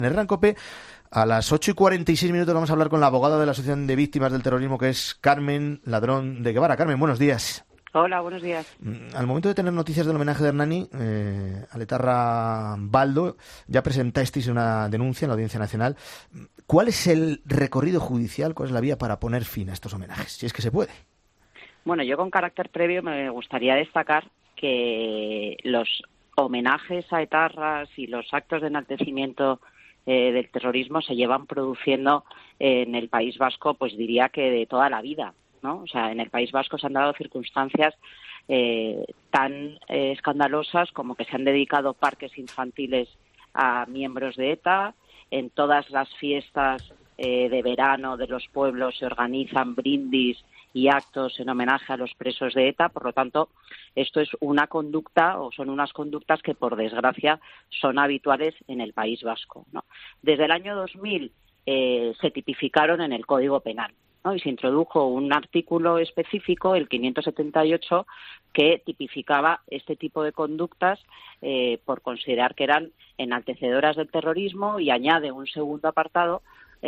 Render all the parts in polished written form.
En Herrán Cope, a las 8:46 vamos a hablar con la abogada de la Asociación de Víctimas del Terrorismo, que es Carmen Ladrón de Guevara. Carmen, buenos días. Hola, buenos días. Al momento de tener noticias del homenaje de Hernani, al etarra Baldo, ya presentasteis una denuncia en la Audiencia Nacional. ¿Cuál es el recorrido judicial, cuál es la vía para poner fin a estos homenajes, si es que se puede? Bueno, yo con carácter previo me gustaría destacar que los homenajes a etarras y los actos de enaltecimiento del terrorismo se llevan produciendo en el País Vasco, pues diría que de toda la vida, ¿no? O sea, en el País Vasco se han dado circunstancias tan escandalosas como que se han dedicado parques infantiles a miembros de ETA. En todas las fiestas de verano de los pueblos se organizan brindis y actos en homenaje a los presos de ETA. Por lo tanto, esto es una conducta, o son unas conductas que, por desgracia, son habituales en el País Vasco, ¿no? Desde el año 2000 se tipificaron en el Código Penal, ¿no? Y se introdujo un artículo específico, el 578, que tipificaba este tipo de conductas por considerar que eran enaltecedoras del terrorismo, y añade un segundo apartado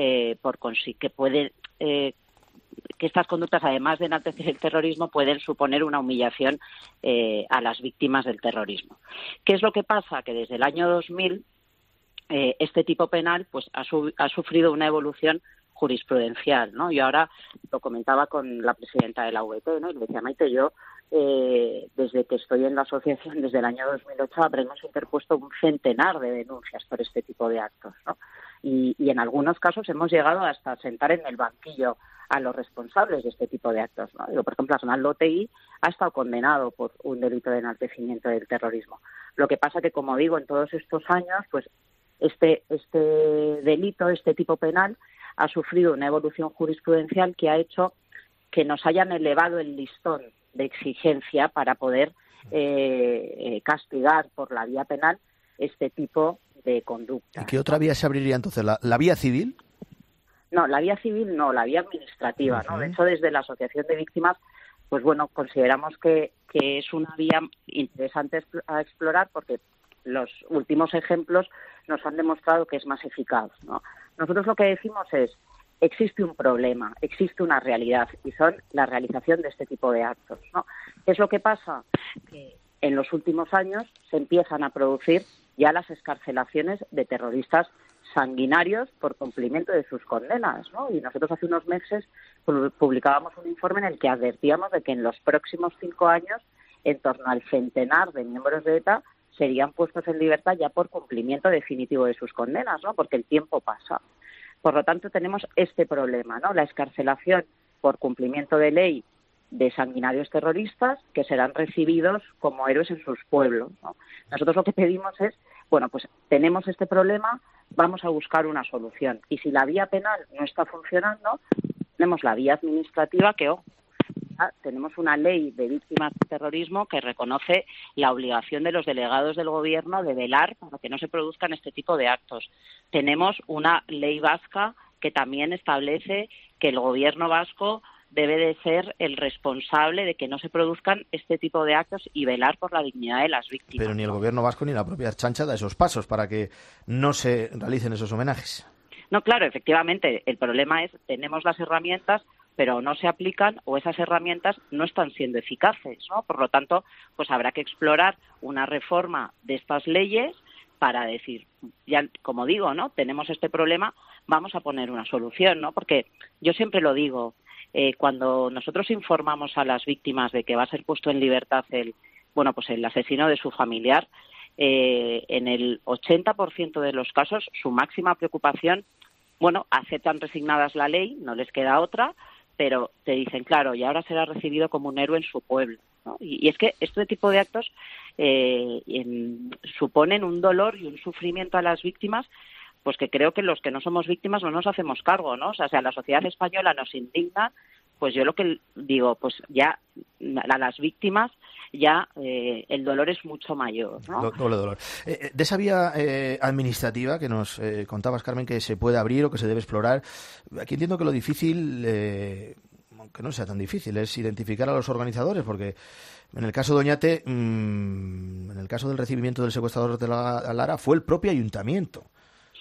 que estas conductas, además de enaltecer el terrorismo, pueden suponer una humillación a las víctimas del terrorismo. ¿Qué es lo que pasa? Que desde el año 2000 este tipo penal pues ha sufrido una evolución jurisprudencial, ¿no? Yo ahora lo comentaba con la presidenta de la VT, ¿no? Y le decía: Maite, yo desde que estoy en la asociación, desde el año 2008, habremos interpuesto un centenar de denuncias por este tipo de actos, ¿no? Y en algunos casos hemos llegado hasta sentar en el banquillo a los responsables de este tipo de actos, ¿no? Digo, por ejemplo, Arnaldo Otegi ha estado condenado por un delito de enaltecimiento del terrorismo. Lo que pasa que, como digo, en todos estos años, pues este delito, este tipo penal, ha sufrido una evolución jurisprudencial que ha hecho que nos hayan elevado el listón de exigencia para poder castigar por la vía penal este tipo de conducta. ¿Y qué otra vía se abriría entonces? ¿La vía civil? No, la vía civil no, la vía administrativa, ¿no? De hecho, desde la Asociación de Víctimas, pues bueno, consideramos que es una vía interesante a explorar, porque los últimos ejemplos nos han demostrado que es más eficaz, ¿no? Nosotros lo que decimos es: existe un problema, existe una realidad, y son la realización de este tipo de actos, ¿no? ¿Qué es lo que pasa? Que en los últimos años se empiezan a producir ya las excarcelaciones de terroristas sanguinarios por cumplimiento de sus condenas, ¿no? Y nosotros hace unos meses publicábamos un informe en el que advertíamos de que en los próximos 5 años en torno al centenar de miembros de ETA serían puestos en libertad ya por cumplimiento definitivo de sus condenas, ¿no? Porque el tiempo pasa. Por lo tanto, tenemos este problema, ¿no? La excarcelación por cumplimiento de ley de sanguinarios terroristas que serán recibidos como héroes en sus pueblos, ¿no? Nosotros lo que pedimos es, bueno, pues tenemos este problema, vamos a buscar una solución. Y si la vía penal no está funcionando, tenemos la vía administrativa que, tenemos una ley de víctimas de terrorismo que reconoce la obligación de los delegados del gobierno de velar para que no se produzcan este tipo de actos. Tenemos una ley vasca que también establece que el gobierno vasco debe de ser el responsable de que no se produzcan este tipo de actos y velar por la dignidad de las víctimas. Pero ni el gobierno vasco ni la propia Ertzaintza da esos pasos para que no se realicen esos homenajes. No, claro, efectivamente, el problema es: tenemos las herramientas, pero no se aplican, o esas herramientas no están siendo eficaces, ¿no? Por lo tanto, pues habrá que explorar una reforma de estas leyes para decir, ya como digo, ¿no? Tenemos este problema, vamos a poner una solución, ¿no? Porque yo siempre lo digo, cuando nosotros informamos a las víctimas de que va a ser puesto en libertad el asesino de su familiar, en el 80% de los casos su máxima preocupación, aceptan resignadas la ley, no les queda otra, pero te dicen, claro, y ahora será recibido como un héroe en su pueblo, ¿no? Y es que este tipo de actos suponen un dolor y un sufrimiento a las víctimas, pues que creo que los que no somos víctimas no nos hacemos cargo, ¿no? O sea, si a la sociedad española nos indigna, pues yo lo que digo, pues ya a las víctimas ya el dolor es mucho mayor, ¿no? Doble dolor. De esa vía administrativa que nos contabas, Carmen, que se puede abrir o que se debe explorar, aquí entiendo que lo difícil, aunque no sea tan difícil, es identificar a los organizadores, porque en el caso de Oñate, en el caso del recibimiento del secuestrador de Lara, fue el propio ayuntamiento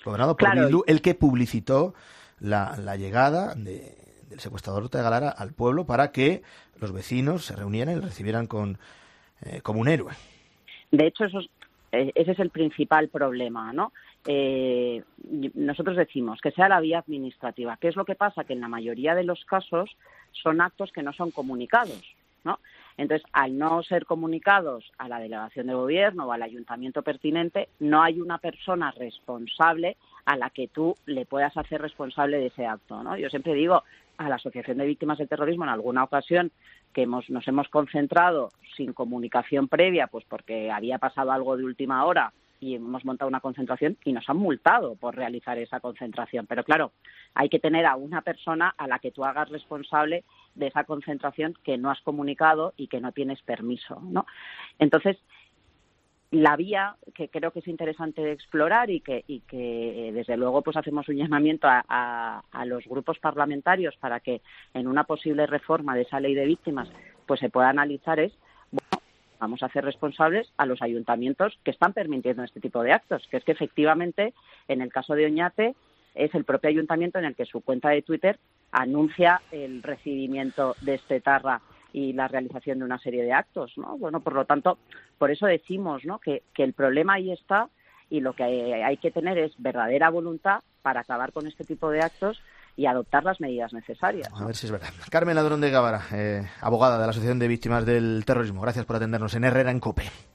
Gobernado por Bildu, el que publicitó la llegada del secuestrador Ortega Lara al pueblo para que los vecinos se reunieran y le recibieran como un héroe. De hecho, ese es el principal problema, ¿no? Nosotros decimos que sea la vía administrativa. ¿Qué es lo que pasa? Que en la mayoría de los casos son actos que no son comunicados, ¿no? Entonces, al no ser comunicados a la delegación de gobierno o al ayuntamiento pertinente, no hay una persona responsable a la que tú le puedas hacer responsable de ese acto, ¿no? Yo siempre digo a la Asociación de Víctimas del Terrorismo en alguna ocasión que nos hemos concentrado sin comunicación previa, pues porque había pasado algo de última hora y hemos montado una concentración y nos han multado por realizar esa concentración. Pero claro, hay que tener a una persona a la que tú hagas responsable de esa concentración que no has comunicado y que no tienes permiso, ¿no? Entonces, la vía que creo que es interesante de explorar y que desde luego pues hacemos un llamamiento a los grupos parlamentarios para que en una posible reforma de esa ley de víctimas pues se pueda analizar es, bueno, vamos a hacer responsables a los ayuntamientos que están permitiendo este tipo de actos, que es que efectivamente en el caso de Oñate es el propio ayuntamiento en el que su cuenta de Twitter anuncia el recibimiento de este etarra y la realización de una serie de actos, ¿no? Bueno, por lo tanto, por eso decimos, ¿no?, que el problema ahí está y lo que hay que tener es verdadera voluntad para acabar con este tipo de actos y adoptar las medidas necesarias, ¿no? A ver si es verdad. Carmen Ladrón de Gávara, abogada de la Asociación de Víctimas del Terrorismo. Gracias por atendernos en Herrera en COPE.